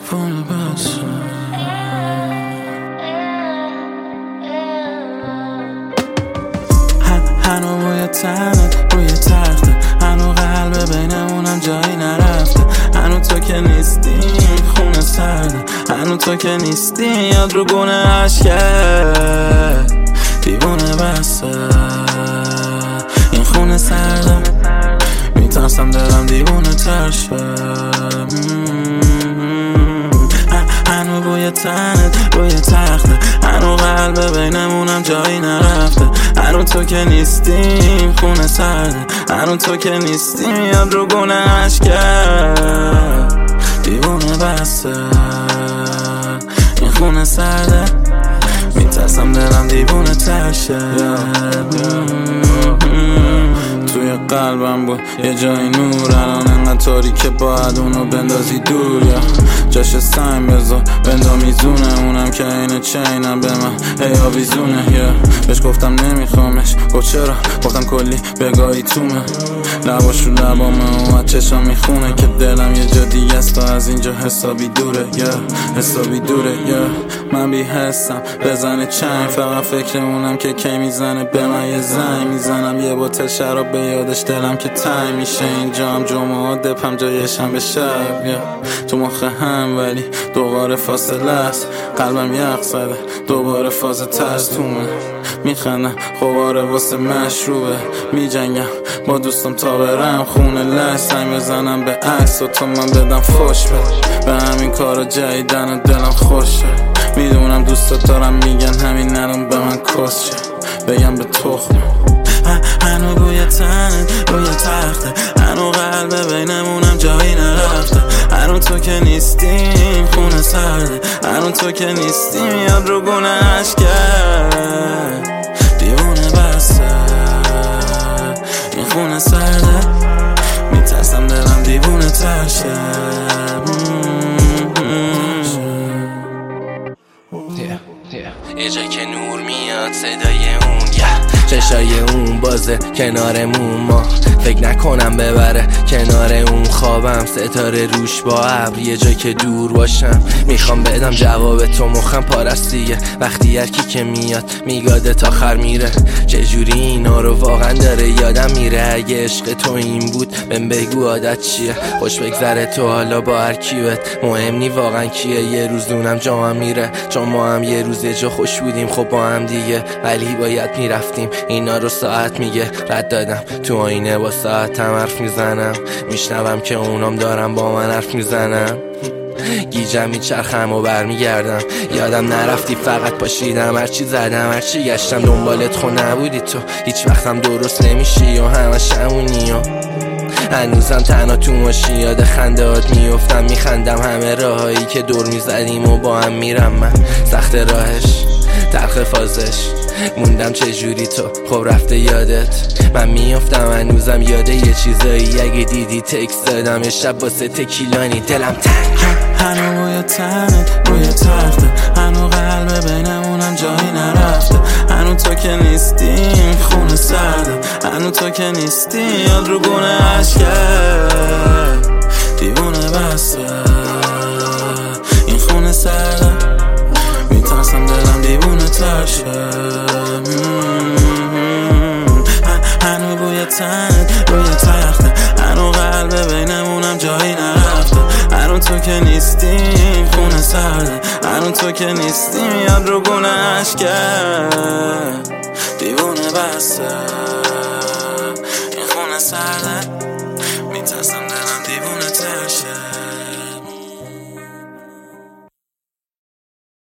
دیوونه بسه. هنو بوی تنت روی تخته، هنو قلب بینمونم جایی نرفته. هنو تو که نیستی خونه سرده، هنو تو که نیستی یاد رو گونه عشقه. دیوونه بسه این خونه سرده، میترسم دلم دیوونه تر شه. هنو بوی تنت روی تخته، هنو قلب بینمونم جایی نرفته. هنو تو که نیستیم خونه سرده، هنو تو که نیستیم یاد رو گونه عشقه. دیوونه بسه این خونه سرده، میترسم دلم دیوونه تر شه. توی قلبم بود یه جای نور، الان انقدر تاریکه باید اونو بندازی دور. یا جاش سنگ بذار بندا میزونه، اونم که اینه چینم به من هی آویزونه. یا بهش گفتم نمیخوامش، گفت چرا؟ گفتم کلی بگاهی تومه. لباشو لبامه و چشم میخونه که دلم یه جا دیگه است و از اینجا حسابی دوره. یا حسابی دوره. یا من بی حسم بزنه چنگ، فقط فکر اونم که کی میزنه به من یه زنگ. میزنم یه بوتل شراب به یادش، دلم که تنگ میشه. اینجا هم جمعه دپم جایشم به شب. یا تو مخ هم ولی دوباره فاصله است، قلبم یخ زده دوباره فاز ترس تومه. میخندم خوباره واسه مشروبه، میجنگم با دوستم تا برم خونه لش. سنگ بزنم به عکس و تو من بدم فوش بده، به همین کارا جدیدن و دلم خوشه. میدونم دوستات دارم میگن همین الان به من کس شه، بگم به تخم. هنو بوی تنت روی تخته، هنو قلب بینمونم جایی نرفته. هنو تو که نیستیم خونه سرده، هنو تو که نیستیم یاد رو گونه عشقه. دیوونه بسه این خونه سرده، میترسم دلم دیوونه تر شه. یه جایی که نور میاد صدای اون، چشای اون بازه کنارمون، ما فکر نکنم ببره کنار اون. خوابم ستاره روش با ابر، یه جایی که دور باشم میخوام بدم جواب تو. مخم پارستیه وقتی هرکی که میاد میگاده تا آخر میره. چجوری اینا رو واقعا داره یادم میره؟ اگه عشق تو این بود بهم بگو عادت چیه؟ خوش بگذره تو حالا با هر کیوت، مهم نی واقعا کیه. یه روز دونم جامم میره، چون ما هم یه روز یه جا خوش بودیم خب با هم دیگه، ولی باید میرفتیم. اینا رو ساعت میگه رد دادم، تو آینه با ساعتم حرف میزنم، میشنوم که اونام دارم با من حرف میزنم. گیجم میچرخم و برمیگردم، یادم نرفتی فقط پاشیدم. هرچی زدم هرچی گشتم دنبالت خو نبودی تو، هیچ وقتم درست نمیشی و همش همونی. و هنوزم تنها تو ماشین یاد خندهات میفتم، میخندم همه راهایی که دور میزدیم و با هم میرم. من سخت راهش تلخ فازش موندم چجوری تو خب رفته یادت. من میافتم هنوزم یاده یه چیزایی، اگه دیدی تکست دادم یه شب واسه تکیلانی دلم تنگ. هنو بوی تنت روی تخته، هنو قلب بینمونم جایی نرفته. هنو تو که نیستیم خونه سرده، هنو تو که نیستی یاد رو گونه عشقه. دیوونه بسه این خونه سرده، میترسم دلم دیوونه تر شه. هنو بوی تنت روی تخته، هنو قلب بینمونم جایی نرفته. هنو تو که نیستیم خونه سرده، هنو تو که نیستیم یاد رو گونه عشقه. دیوونه بسه